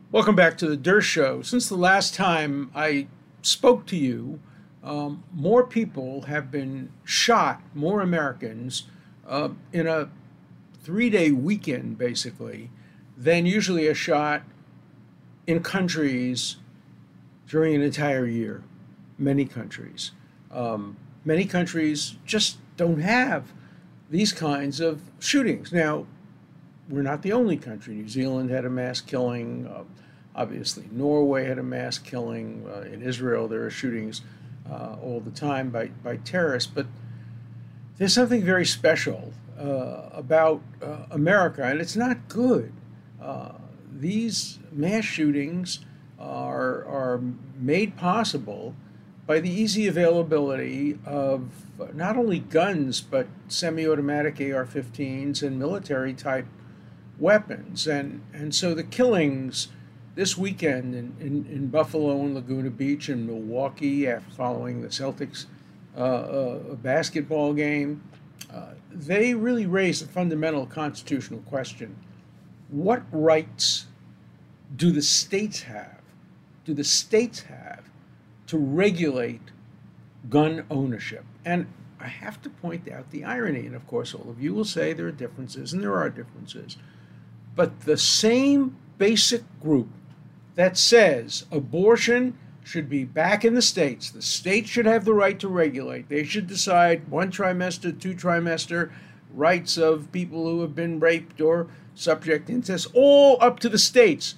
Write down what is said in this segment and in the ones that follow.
Welcome back to the Der Show. Since the last time I spoke to you, more people have been shot, more Americans, in a 3 day weekend, basically, than usually a shot in countries during an entire year. Many countries. Many countries just don't have these kinds of shootings. Now, we're not the only country. New Zealand had a mass killing. Obviously, Norway had a mass killing. In Israel, there are shootings all the time by terrorists. But there's something very special about America, and it's not good. Uh, these mass shootings are made possible by the easy availability of not only guns, but semi automatic AR 15s and military type weapons. And so the killings this weekend in Buffalo and Laguna Beach and Milwaukee after following the Celtics basketball game, they really raise a fundamental constitutional question. What rights do the states have? Do the states have to regulate gun ownership? And I have to point out the irony, and of course, all of you will say there are differences, and there are differences. But the same basic group that says abortion should be back in the states should have the right to regulate. They should decide one trimester, two trimester, rights of people who have been raped or subject to incest, all up to the states.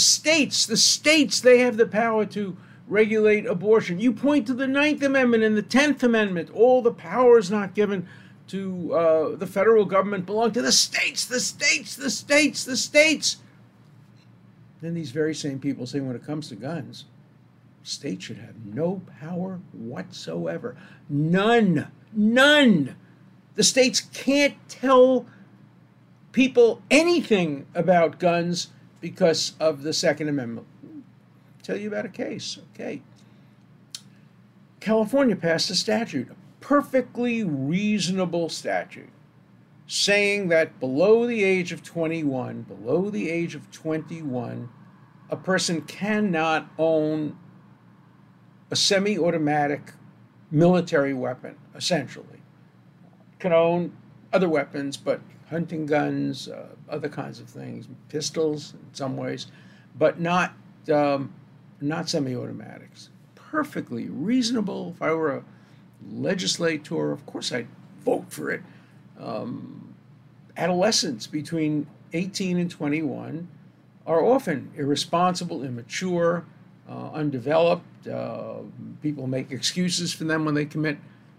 They have the power to regulate abortion. You point to the Ninth Amendment and the 10th Amendment, all the powers not given to the federal government belong to the states, the states. Then these very same people say when it comes to guns, states should have no power whatsoever. None. None. The states can't tell people anything about guns because of the Second Amendment. I'll tell you about a case. Okay. California passed a statute, a perfectly reasonable statute, saying that below the age of 21, a person cannot own a semi-automatic military weapon, essentially. Can own other weapons, but hunting guns, other kinds of things, pistols in some ways, but not semi-automatics. Perfectly reasonable. If I were a legislator, of course I'd vote for it. Adolescents between 18 and 21 are often irresponsible, immature, undeveloped. People make excuses for them when they commit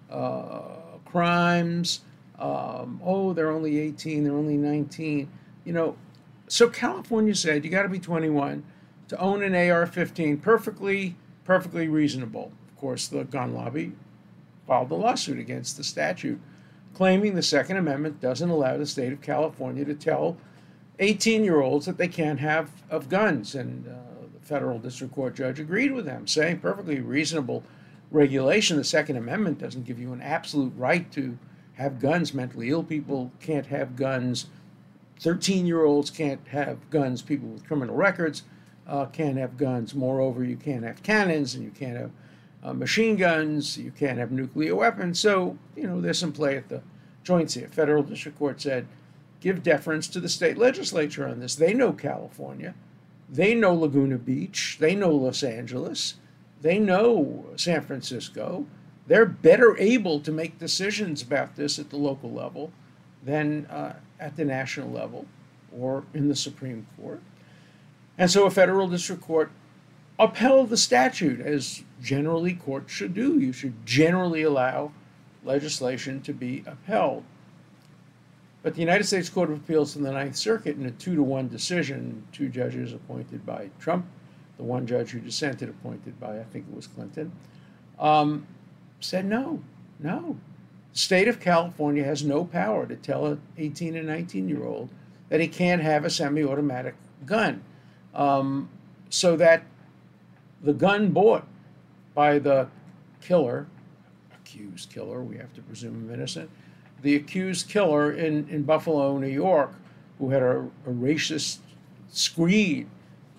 crimes. Oh, they're only 18, they're only 19. You know, so California said you got to be 21 to own an AR-15. Perfectly reasonable. Of course, the gun lobby filed a lawsuit against the statute, claiming the Second Amendment doesn't allow the state of California to tell 18-year-olds that they can't have of guns. And the federal district court judge agreed with them, saying perfectly reasonable regulation. The Second Amendment doesn't give you an absolute right to have guns. Mentally ill people can't have guns. 13-year-olds can't have guns. People with criminal records can't have guns. Moreover, you can't have cannons and you can't have machine guns. You can't have nuclear weapons. So, there's some play at the joints here. Federal district court said, give deference to the state legislature on this. They know California. They know Laguna Beach. They know Los Angeles. They know San Francisco. They're better able to make decisions about this at the local level than at the national level or in the Supreme Court. And so a federal district court upheld the statute, as generally courts should do. You should generally allow legislation to be upheld. But the United States Court of Appeals in the Ninth Circuit, in a 2-to-1 decision, 2 judges appointed by Trump, the 1 judge who dissented appointed by, I think it was Clinton, said no. The state of California has no power to tell an 18 and 19-year-old that he can't have a semi-automatic gun. So that the gun bought by the accused killer, we have to presume him innocent, the accused killer in Buffalo, New York, who had a racist screed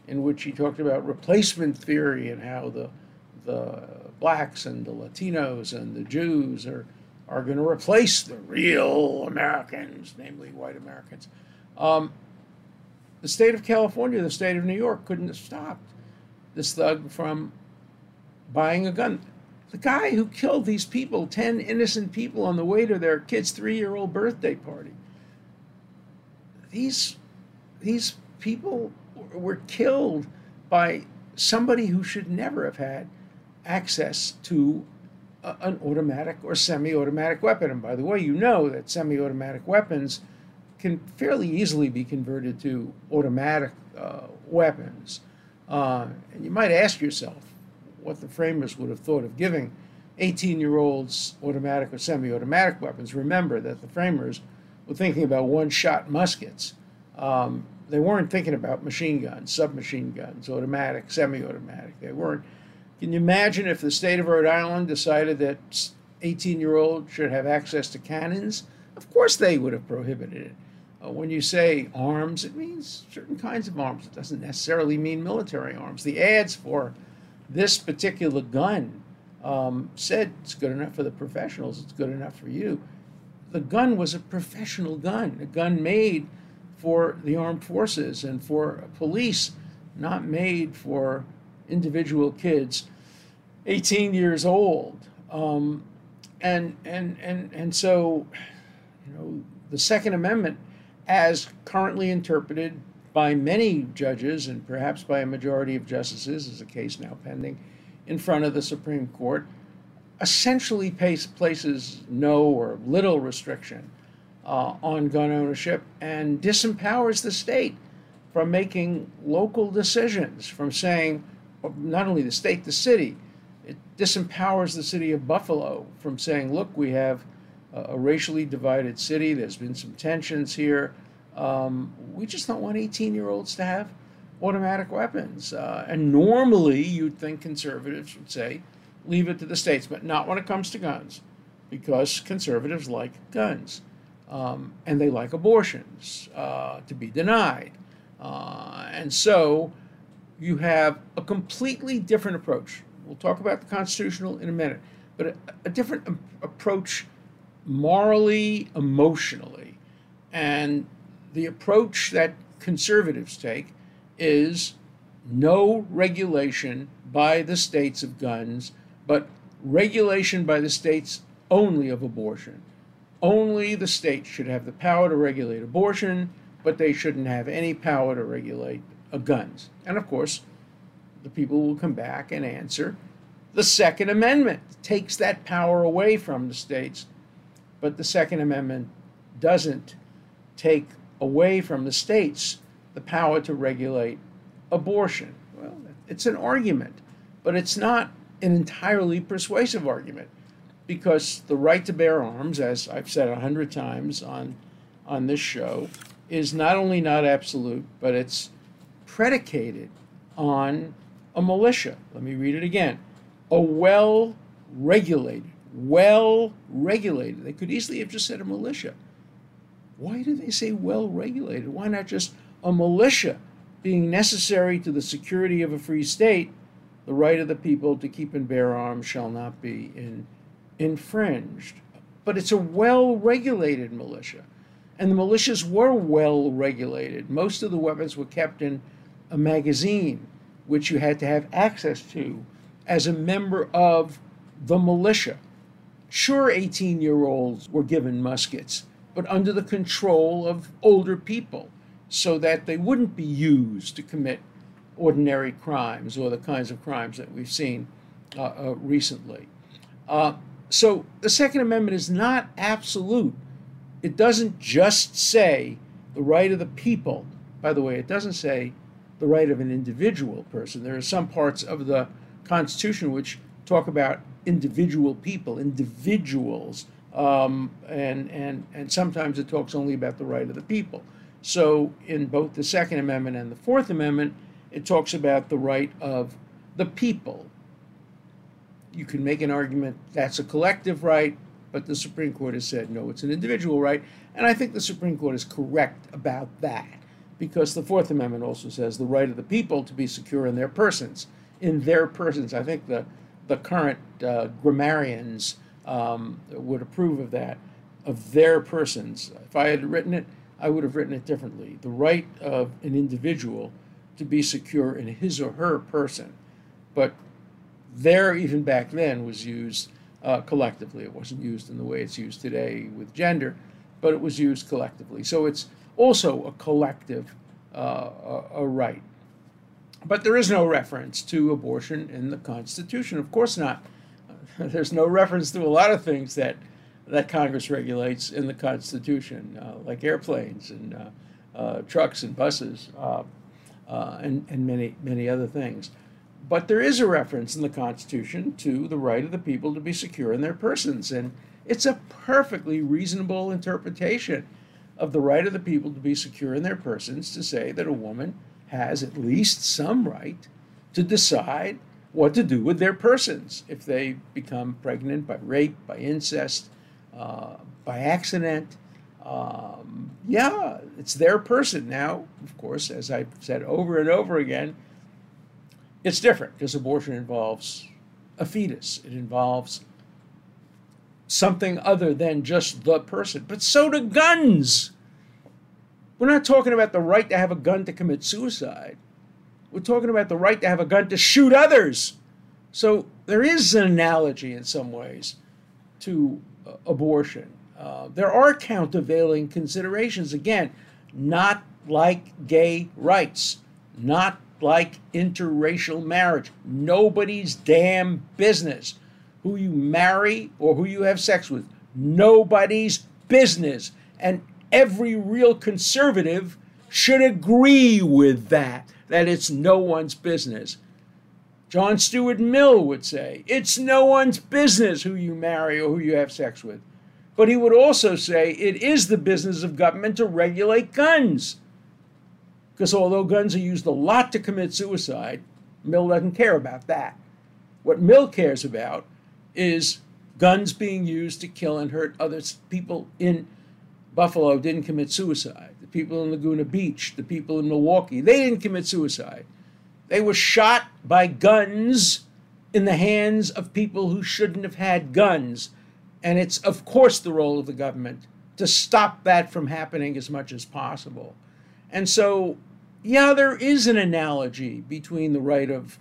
in which he talked about replacement theory and how the blacks and the Latinos and the Jews are going to replace the real Americans, namely white Americans. The state of California, the state of New York couldn't have stopped this thug from buying a gun. The guy who killed these people, 10 innocent people on the way to their kid's 3-year-old birthday party, these people were killed by somebody who should never have had access to an automatic or semi-automatic weapon. And by the way, you know that semi-automatic weapons can fairly easily be converted to automatic weapons. And you might ask yourself what the framers would have thought of giving 18-year-olds automatic or semi-automatic weapons. Remember that the framers were thinking about one-shot muskets. They weren't thinking about machine guns, submachine guns, automatic, semi-automatic. They weren't. Can you imagine if the state of Rhode Island decided that 18-year-olds should have access to cannons? Of course they would have prohibited it. When you say arms, it means certain kinds of arms. It doesn't necessarily mean military arms. The ads for this particular gun said it's good enough for the professionals, it's good enough for you. The gun was a professional gun, a gun made for the armed forces and for police, not made for individual kids 18 years old. And so, you know, the Second Amendment, as currently interpreted by many judges and perhaps by a majority of justices, is a case now pending in front of the Supreme Court, essentially places no or little restriction on gun ownership and disempowers the state from making local decisions, from saying, not only the state, the city. It disempowers the city of Buffalo from saying, look, we have a racially divided city. There's been some tensions here. We just don't want 18-year-olds to have automatic weapons. And normally you'd think conservatives would say, leave it to the states, but not when it comes to guns, because conservatives like guns. And they like abortions to be denied. And so you have a completely different approach. We'll talk about the constitutional in a minute, but a different approach morally, emotionally. And the approach that conservatives take is no regulation by the states of guns, but regulation by the states only of abortion. Only the state should have the power to regulate abortion, but they shouldn't have any power to regulate guns. And of course, the people will come back and answer, the Second Amendment takes that power away from the states, but the Second Amendment doesn't take away from the states the power to regulate abortion. Well, it's an argument, but it's not an entirely persuasive argument, because the right to bear arms, as I've said 100 times on this show, is not only not absolute, but it's predicated on a militia. Let me read it again. A well-regulated, they could easily have just said a militia. Why do they say well-regulated? Why not just a militia being necessary to the security of a free state? The right of the people to keep and bear arms shall not be infringed. But it's a well-regulated militia. And the militias were well-regulated. Most of the weapons were kept in a magazine, which you had to have access to as a member of the militia. Sure, 18-year-olds were given muskets, but under the control of older people so that they wouldn't be used to commit ordinary crimes or the kinds of crimes that we've seen recently. So the Second Amendment is not absolute. It doesn't just say the right of the people. By the way, it doesn't say the right of an individual person. There are some parts of the Constitution which talk about individual people, individuals, and sometimes it talks only about the right of the people. So in both the Second Amendment and the Fourth Amendment, it talks about the right of the people. You can make an argument that's a collective right, but the Supreme Court has said, no, it's an individual right. And I think the Supreme Court is correct about that, because the Fourth Amendment also says the right of the people to be secure in their persons. In their persons. I think the current grammarians would approve of that, of their persons. If I had written it, I would have written it differently. The right of an individual to be secure in his or her person. But there, even back then, was used collectively. It wasn't used in the way it's used today with gender, but it was used collectively. So it's also a collective a right. But there is no reference to abortion in the Constitution. Of course not. There's no reference to a lot of things that Congress regulates in the Constitution, like airplanes and trucks and buses and many other things. But there is a reference in the Constitution to the right of the people to be secure in their persons. And it's a perfectly reasonable interpretation of the right of the people to be secure in their persons to say that a woman has at least some right to decide what to do with their persons if they become pregnant by rape, by incest, by accident. Yeah, it's their person. Now, of course, as I've said over and over again, it's different because abortion involves a fetus. It involves something other than just the person. But so do guns. We're not talking about the right to have a gun to commit suicide. We're talking about the right to have a gun to shoot others. So there is an analogy in some ways to abortion. There are countervailing considerations. Again, not like gay rights, not like interracial marriage. Nobody's damn business who you marry or who you have sex with. Nobody's business. And every real conservative should agree with that it's no one's business. John Stuart Mill would say, it's no one's business who you marry or who you have sex with. But he would also say it is the business of government to regulate guns. Because although guns are used a lot to commit suicide, Mill doesn't care about that. What Mill cares about is guns being used to kill and hurt others. People in Buffalo didn't commit suicide. The people in Laguna Beach, the people in Milwaukee, they didn't commit suicide. They were shot by guns in the hands of people who shouldn't have had guns. And it's, of course, the role of the government to stop that from happening as much as possible. And so, yeah, there is an analogy between the right of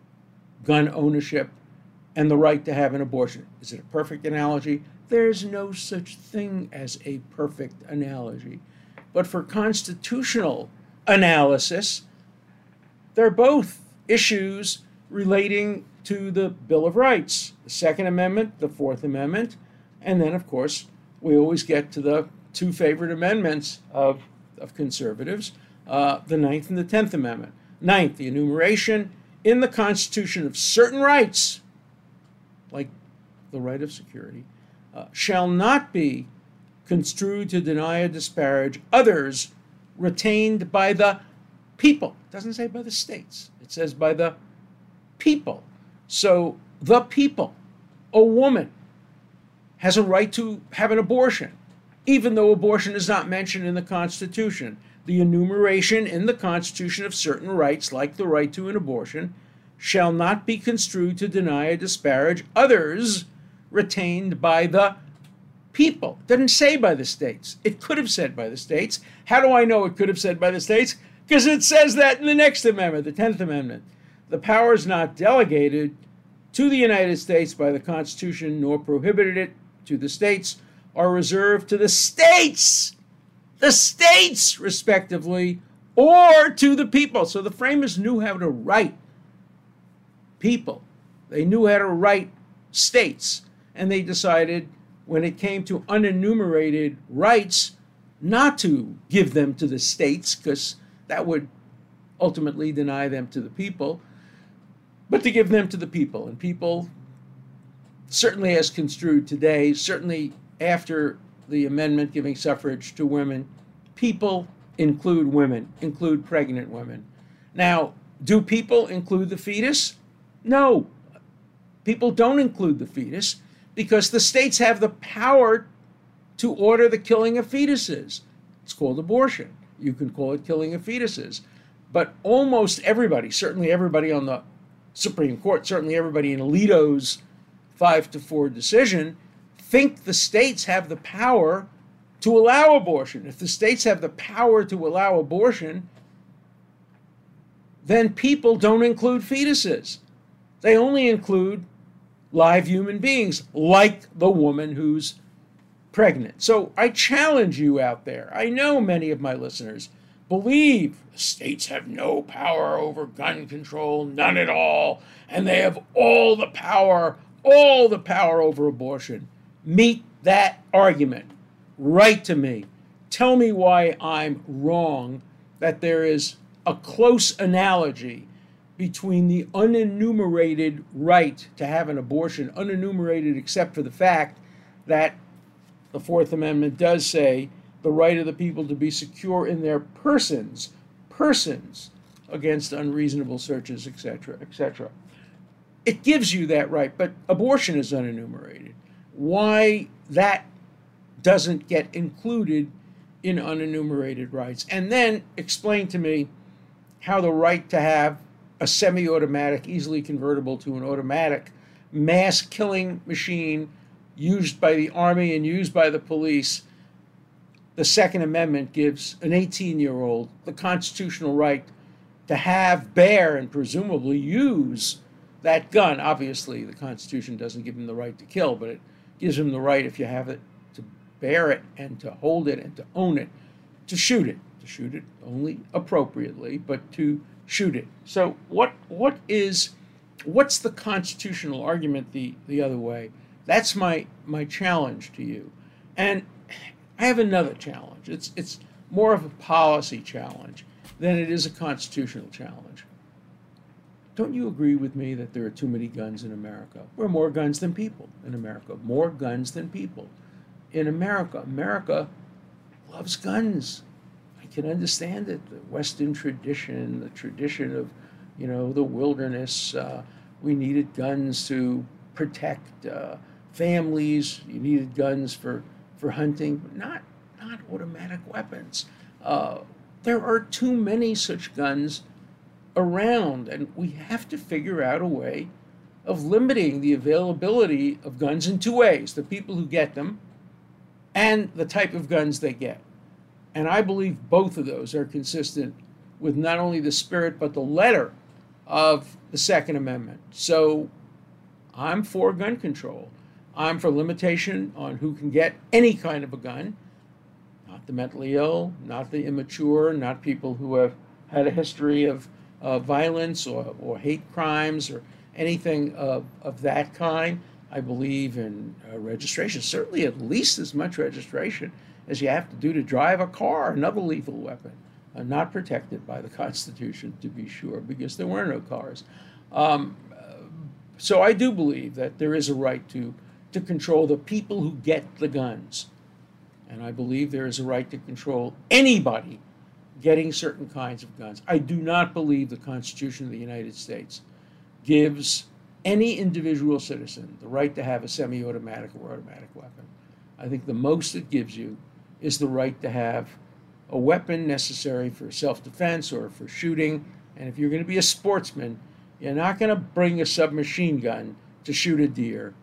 gun ownership and the right to have an abortion. Is it a perfect analogy? There's no such thing as a perfect analogy. But for constitutional analysis, they're both issues relating to the Bill of Rights, the Second Amendment, the Fourth Amendment, and then, of course, we always get to the two favorite amendments of conservatives, the Ninth and the Tenth Amendment. Ninth, the enumeration in the Constitution of certain rights, like the right of security, shall not be construed to deny or disparage others retained by the people. It doesn't say by the states. It says by the people. So the people, a woman, has a right to have an abortion, even though abortion is not mentioned in the Constitution. The enumeration in the Constitution of certain rights, like the right to an abortion, shall not be construed to deny or disparage others retained by the people. It doesn't say by the states. It could have said by the states. How do I know it could have said by the states? Because it says that in the next amendment, the 10th Amendment. The powers not delegated to the United States by the Constitution nor prohibited it to the states are reserved to the states, respectively, or to the people. So the framers knew how to write people. They knew how to write states. And they decided when it came to unenumerated rights not to give them to the states, because that would ultimately deny them to the people, but to give them to the people. And people, certainly as construed today, certainly after the amendment giving suffrage to women, people include women, include pregnant women. Now, do people include the fetus? No. People don't include the fetus because the states have the power to order the killing of fetuses. It's called abortion. You can call it killing of fetuses. But almost everybody, certainly everybody on the Supreme Court, certainly everybody in Alito's 5-4 decision, think the states have the power to allow abortion. If the states have the power to allow abortion, then people don't include fetuses. They only include live human beings, like the woman who's pregnant. So I challenge you out there. I know many of my listeners believe the states have no power over gun control, none at all, and they have all the power over abortion. Meet that argument. Write to me. Tell me why I'm wrong, that there is a close analogy between the unenumerated right to have an abortion, unenumerated except for the fact that the Fourth Amendment does say the right of the people to be secure in their persons against unreasonable searches, etc., etc. It gives you that right, but abortion is unenumerated. Why that doesn't get included in unenumerated rights? And then explain to me how the right to have a semi-automatic, easily convertible to an automatic mass killing machine used by the Army and used by the police, the Second Amendment gives an 18-year-old the constitutional right to have, bear, and presumably use that gun. Obviously, the Constitution doesn't give him the right to kill, but it gives him the right, if you have it, to bear it and to hold it and to own it, to shoot it only appropriately, but to shoot it. So what's the constitutional argument the other way? That's my challenge to you. And I have another challenge. It's more of a policy challenge than it is a constitutional challenge. Don't you agree with me that there are too many guns in America? There are more guns than people in America. More guns than people in America. America loves guns. I can understand it. The Western tradition, the tradition of, the wilderness. We needed guns to protect families. You needed guns for hunting, but not automatic weapons. There are too many such guns around, and we have to figure out a way of limiting the availability of guns in two ways: the people who get them and the type of guns they get. And I believe both of those are consistent with not only the spirit but the letter of the Second Amendment. So I'm for gun control. I'm for limitation on who can get any kind of a gun, not the mentally ill, not the immature, not people who have had a history of violence or hate crimes or anything of that kind. I believe in registration, certainly at least as much registration as you have to do to drive a car, another lethal weapon, not protected by the Constitution, to be sure, because there were no cars. So I do believe that there is a right to control the people who get the guns. And I believe there is a right to control anybody getting certain kinds of guns. I do not believe the Constitution of the United States gives any individual citizen the right to have a semi-automatic or automatic weapon. I think the most it gives you is the right to have a weapon necessary for self-defense or for shooting. And if you're going to be a sportsman, you're not going to bring a submachine gun to shoot a deer.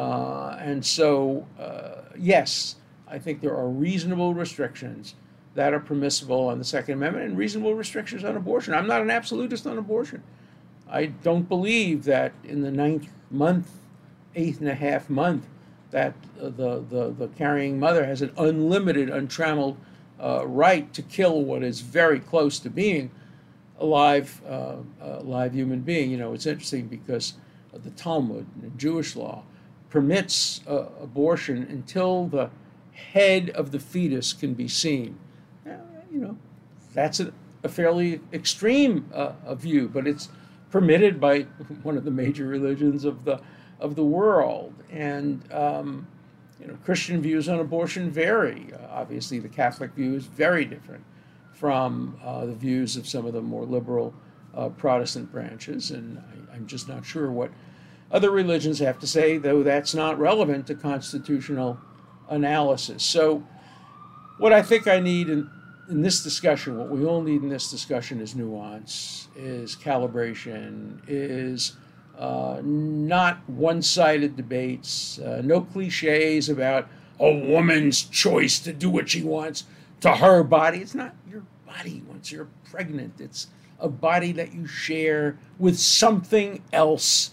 Yes, I think there are reasonable restrictions that are permissible on the Second Amendment and reasonable restrictions on abortion. I'm not an absolutist on abortion. I don't believe that in the 9th month, 8.5 month, that the carrying mother has an unlimited, untrammeled right to kill what is very close to being a live human being. It's interesting because the Talmud, the Jewish law, permits abortion until the head of the fetus can be seen. That's a fairly extreme view, but it's permitted by one of the major religions of the world. And Christian views on abortion vary. Obviously, the Catholic view is very different from the views of some of the more liberal Protestant branches, and I'm just not sure what other religions have to say, though that's not relevant to constitutional analysis. So what I think I need in this discussion, what we all need in this discussion is nuance, is calibration, is not one-sided debates, no cliches about a woman's choice to do what she wants to her body. It's not your body once you're pregnant. It's a body that you share with something else.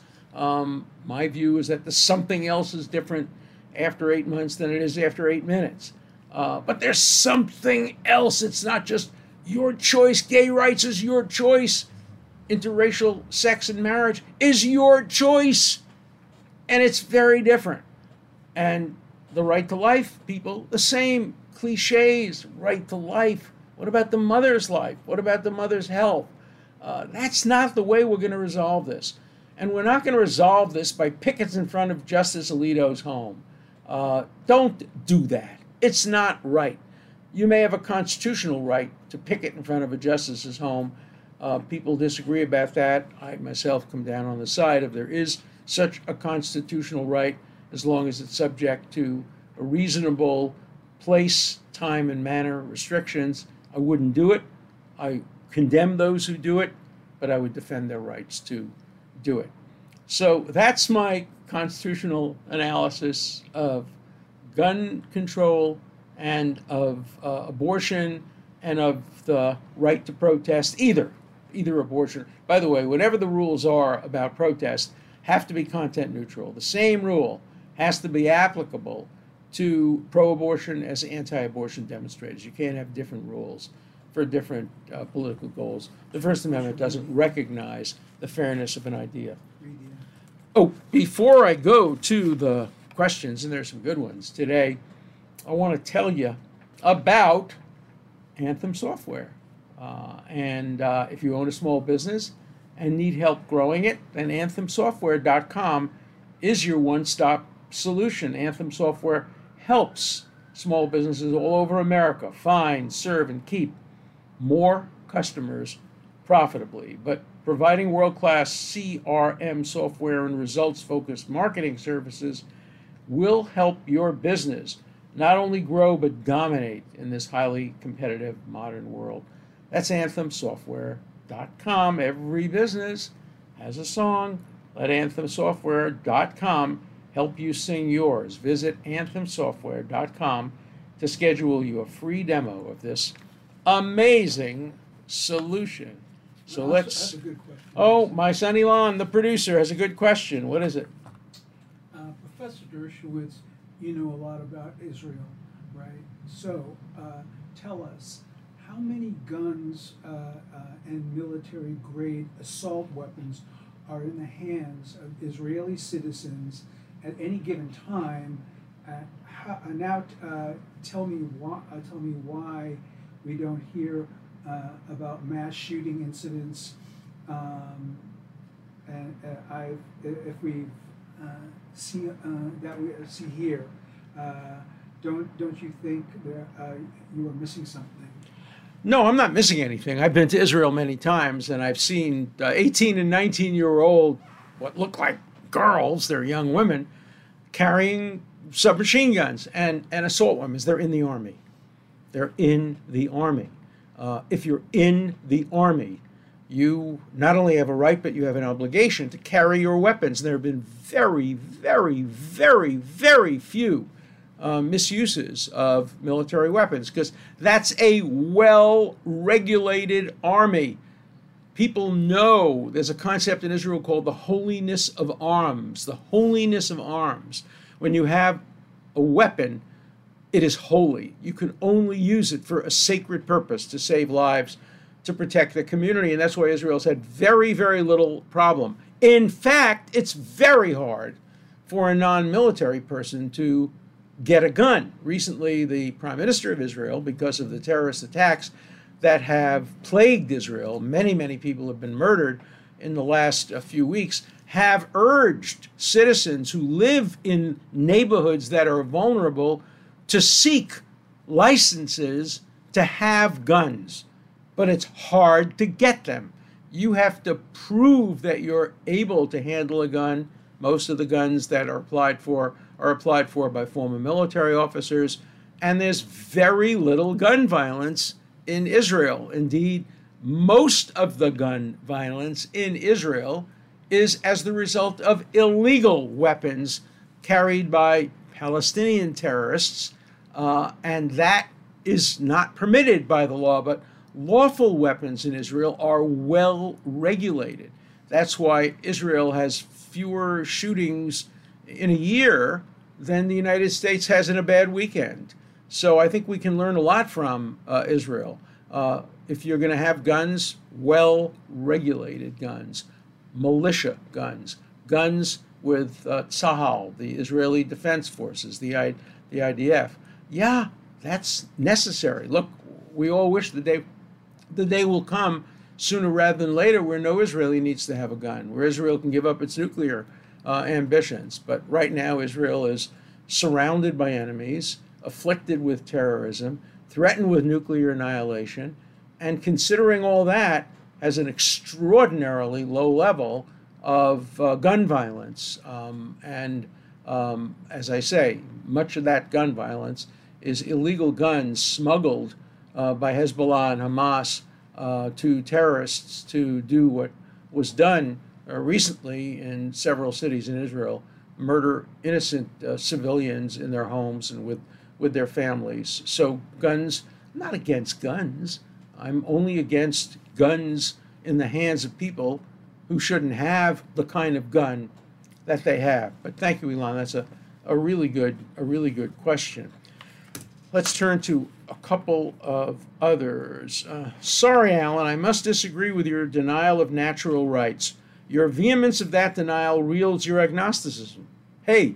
My view is that the something else is different after 8 months than it is after 8 minutes. But there's something else. It's not just your choice. Gay rights is your choice. Interracial sex and marriage is your choice. And it's very different. And the right to life, people, the same cliches, right to life. What about the mother's life? What about the mother's health? That's not the way we're going to resolve this. And we're not going to resolve this by pickets in front of Justice Alito's home. Don't do that. It's not right. You may have a constitutional right to picket in front of a justice's home. People disagree about that. I myself come down on the side of there is such a constitutional right as long as it's subject to a reasonable place, time, and manner restrictions. I wouldn't do it. I condemn those who do it, but I would defend their rights to do it. So that's my constitutional analysis of gun control and of abortion and of the right to protest, either abortion. By the way, whatever the rules are about protest have to be content neutral. The same rule has to be applicable to pro-abortion as anti-abortion demonstrators. You can't have different rules for different political goals. The First Amendment doesn't recognize the fairness of an idea. Oh, before I go to the questions, and there's some good ones today, I want to tell you about Anthem Software. And if you own a small business and need help growing it, then anthemsoftware.com is your one-stop solution. Anthem Software helps small businesses all over America find, serve, and keep more customers profitably. But providing world-class CRM software and results-focused marketing services will help your business not only grow but dominate in this highly competitive modern world. That's anthemsoftware.com. Every business has a song. Let anthemsoftware.com help you sing yours. Visit anthemsoftware.com to schedule you a free demo of this amazing solution. So that's a good question. Oh, my son Elon, the producer, has a good question. What is it? Professor Dershowitz, you know a lot about Israel, right? So tell us, how many guns and military-grade assault weapons are in the hands of Israeli citizens at any given time? Now, tell me why we don't hear about mass shooting incidents. If we see that we see here, don't you think that you are missing something? No, I'm not missing anything. I've been to Israel many times, and I've seen 18 and 19-year-old, what look like girls, they're young women, carrying submachine guns and assault weapons. They're in the Army. They're in the Army. If you're in the Army, you not only have a right, but you have an obligation to carry your weapons. There have been very, very, very, very few misuses of military weapons, because that's a well-regulated army. People know there's a concept in Israel called the holiness of arms. The holiness of arms. When you have a weapon, it is holy. You can only use it for a sacred purpose, to save lives, to protect the community. And that's why Israel's had very, very little problem. In fact, it's very hard for a non-military person to get a gun. Recently, the Prime Minister of Israel, because of the terrorist attacks that have plagued Israel, many, many people have been murdered in the last few weeks, have urged citizens who live in neighborhoods that are vulnerable to seek licenses to have guns. But it's hard to get them. You have to prove that you're able to handle a gun. Most of the guns that are applied for by former military officers, and there's very little gun violence in Israel. Indeed, most of the gun violence in Israel is as the result of illegal weapons carried by Palestinian terrorists, and that is not permitted by the law. But lawful weapons in Israel are well regulated. That's why Israel has fewer shootings in a year than the United States has in a bad weekend. So I think we can learn a lot from Israel. If you're going to have guns, well-regulated guns, militia guns, guns with Tzahal, the Israeli Defense Forces, the IDF. Yeah, that's necessary. Look, we all wish the day will come sooner rather than later where no Israeli needs to have a gun, where Israel can give up its nuclear ambitions. But right now, Israel is surrounded by enemies, afflicted with terrorism, threatened with nuclear annihilation, and considering all that, has an extraordinarily low level of gun violence. As I say, much of that gun violence is illegal guns smuggled by Hezbollah and Hamas to terrorists to do what was done recently in several cities in Israel, murder innocent civilians in their homes and with their families. So guns, I'm not against guns. I'm only against guns in the hands of people who shouldn't have the kind of gun that they have. But thank you, Elon. That's a really good question. Let's turn to a couple of others. Sorry, Alan, I must disagree with your denial of natural rights. Your vehemence of that denial reveals your agnosticism. Hey,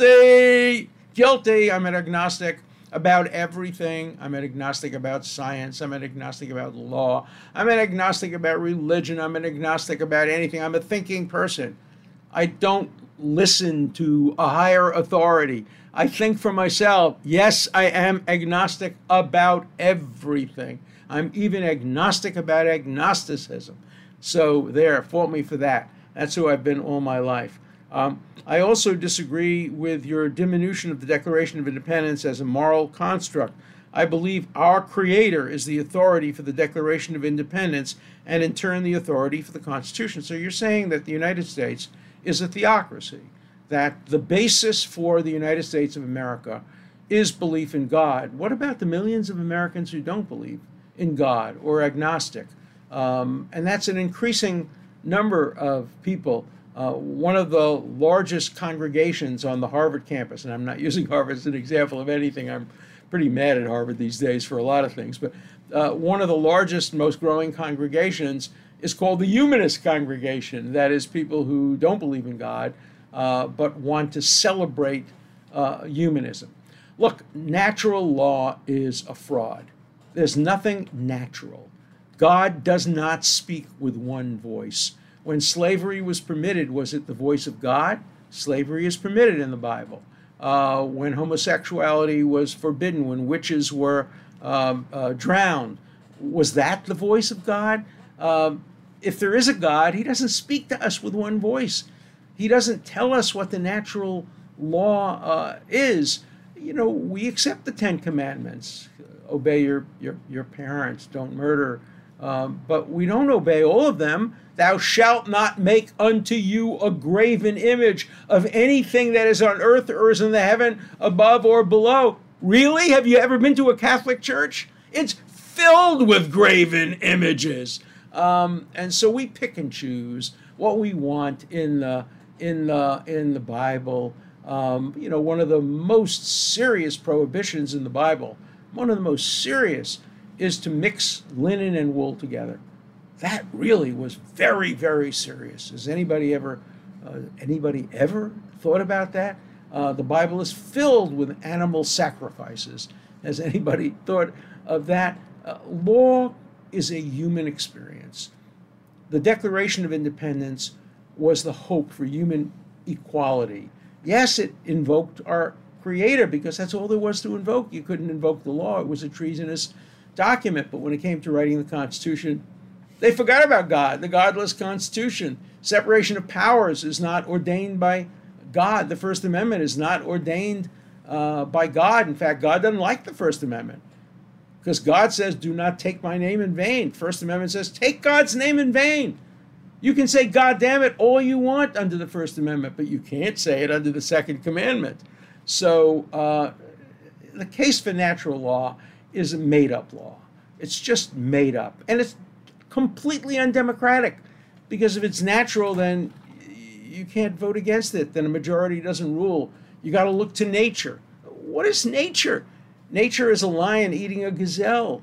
guilty! Guilty! I'm an agnostic about everything. I'm an agnostic about science. I'm an agnostic about law. I'm an agnostic about religion. I'm an agnostic about anything. I'm a thinking person. I don't listen to a higher authority. I think for myself. Yes, I am agnostic about everything. I'm even agnostic about agnosticism. So there, fault me for that. That's who I've been all my life. I also disagree with your diminution of the Declaration of Independence as a moral construct. I believe our Creator is the authority for the Declaration of Independence and in turn the authority for the Constitution. So you're saying that the United States is a theocracy, that the basis for the United States of America is belief in God. What about the millions of Americans who don't believe in God or agnostic? And that's an increasing number of people. One of the largest congregations on the Harvard campus, and I'm not using Harvard as an example of anything. I'm pretty mad at Harvard these days for a lot of things. But one of the largest, most growing congregations is called the Humanist Congregation. That is, people who don't believe in God, but want to celebrate humanism. Look, natural law is a fraud. There's nothing natural. God does not speak with one voice. When slavery was permitted, was it the voice of God? Slavery is permitted in the Bible. When homosexuality was forbidden, when witches were drowned, was that the voice of God? If there is a God, he doesn't speak to us with one voice. He doesn't tell us what the natural law is. You know, we accept the Ten Commandments. Obey your parents, don't murder. But we don't obey all of them. Thou shalt not make unto you a graven image of anything that is on earth or is in the heaven above or below. Really? Have you ever been to a Catholic church? It's filled with graven images. And so we pick and choose what we want in the Bible. You know, one of the most serious prohibitions in the Bible, one of the most serious, is to mix linen and wool together. That really was very, very serious. Has anybody ever thought about that? The Bible is filled with animal sacrifices. Has anybody thought of that? Law is a human experience. The Declaration of Independence was the hope for human equality. Yes, it invoked our Creator because that's all there was to invoke. You couldn't invoke the law. It was a treasonous document. But when it came to writing the Constitution, they forgot about God, the godless Constitution. Separation of powers is not ordained by God. The First Amendment is not ordained by God. In fact, God doesn't like the First Amendment. because God says, do not take my name in vain. First Amendment says, take God's name in vain. You can say, God damn it, all you want under the First Amendment, but you can't say it under the Second Commandment. So the case for natural law is a made-up law. It's just made up. And it's completely undemocratic, because if it's natural, then you can't vote against it. Then a majority doesn't rule. You got to look to nature. What is nature? Nature is a lion eating a gazelle.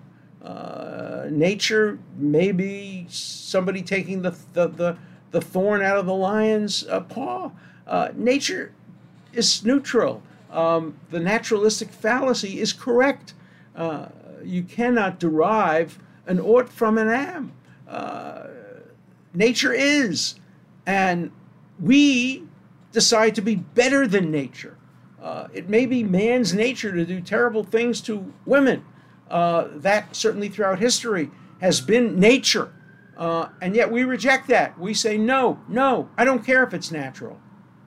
Nature may be somebody taking the thorn out of the lion's paw. Nature is neutral. The naturalistic fallacy is correct. You cannot derive an ought from an am. Nature is. And we decide to be better than nature. It may be man's nature to do terrible things to women. That certainly throughout history has been nature. And yet we reject that. We say, no, I don't care if it's natural.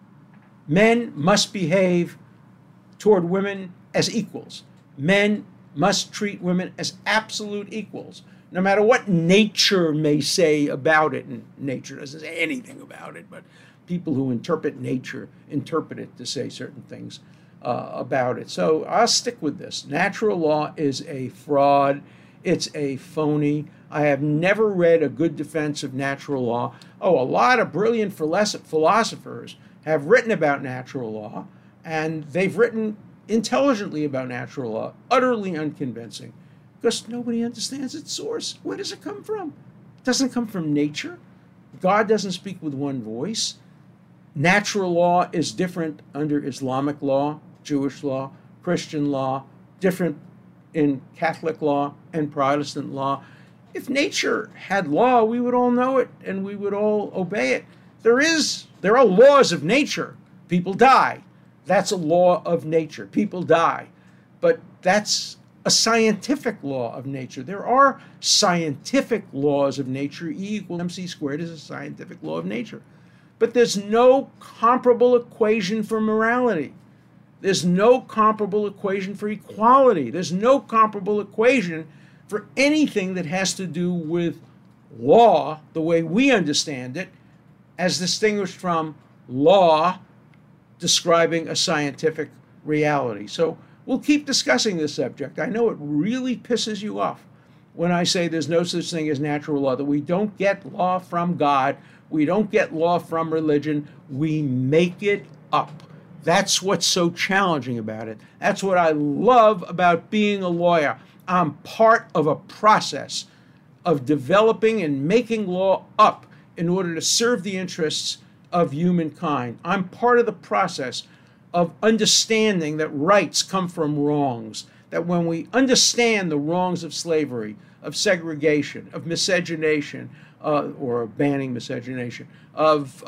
Men must behave toward women as equals. Men must treat women as absolute equals, no matter what nature may say about it. And nature doesn't say anything about it, but people who interpret nature interpret it to say certain things about it. So I'll stick with this. Natural law is a fraud. It's a phony. I have never read a good defense of natural law. A lot of brilliant philosophers have written about natural law, and they've written intelligently about natural law, utterly unconvincing, because nobody understands its source. Where does it come from? It doesn't come from nature. God doesn't speak with one voice. Natural law is different under Islamic law, Jewish law, Christian law, different in Catholic law and Protestant law. If nature had law, we would all know it and we would all obey it. There are laws of nature. People die. That's a law of nature. People die. But that's a scientific law of nature. There are scientific laws of nature. E = mc squared is a scientific law of nature. But there's no comparable equation for morality. There's no comparable equation for equality. There's no comparable equation for anything that has to do with law, the way we understand it, as distinguished from law describing a scientific reality. So we'll keep discussing this subject. I know it really pisses you off when I say there's no such thing as natural law, that we don't get law from God, we don't get law from religion, we make it up. That's what's so challenging about it. That's what I love about being a lawyer. I'm part of a process of developing and making law up in order to serve the interests of humankind. I'm part of the process of understanding that rights come from wrongs, that when we understand the wrongs of slavery, of segregation, of miscegenation, or banning miscegenation, of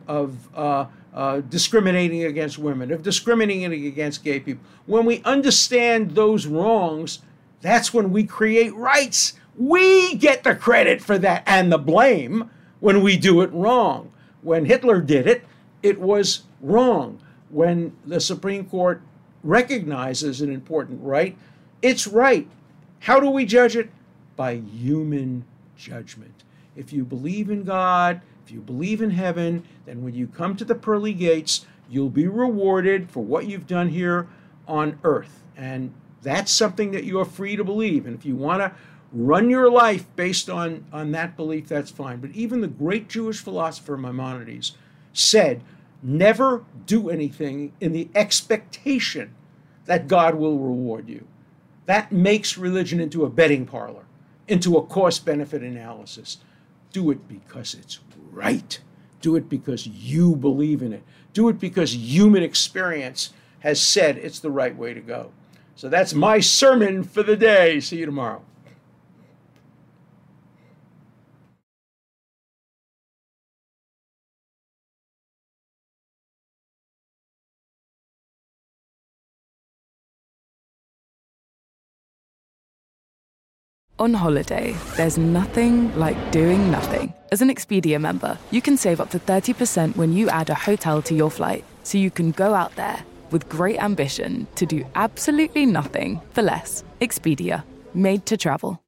discriminating against women, of discriminating against gay people, when we understand those wrongs, that's when we create rights. We get the credit for that and the blame when we do it wrong. When Hitler did it, it was wrong. When the Supreme Court recognizes an important right, it's right. How do we judge it? By human judgment. If you believe in God, if you believe in heaven, then when you come to the pearly gates, you'll be rewarded for what you've done here on earth. And that's something that you're free to believe. And if you want to run your life based on that belief, that's fine. But even the great Jewish philosopher Maimonides said, never do anything in the expectation that God will reward you. That makes religion into a betting parlor, into a cost-benefit analysis. Do it because it's right. Do it because you believe in it. Do it because human experience has said it's the right way to go. So that's my sermon for the day. See you tomorrow. On holiday, there's nothing like doing nothing. As an Expedia member, you can save up to 30% when you add a hotel to your flight, so you can go out there with great ambition to do absolutely nothing for less. Expedia. made to travel.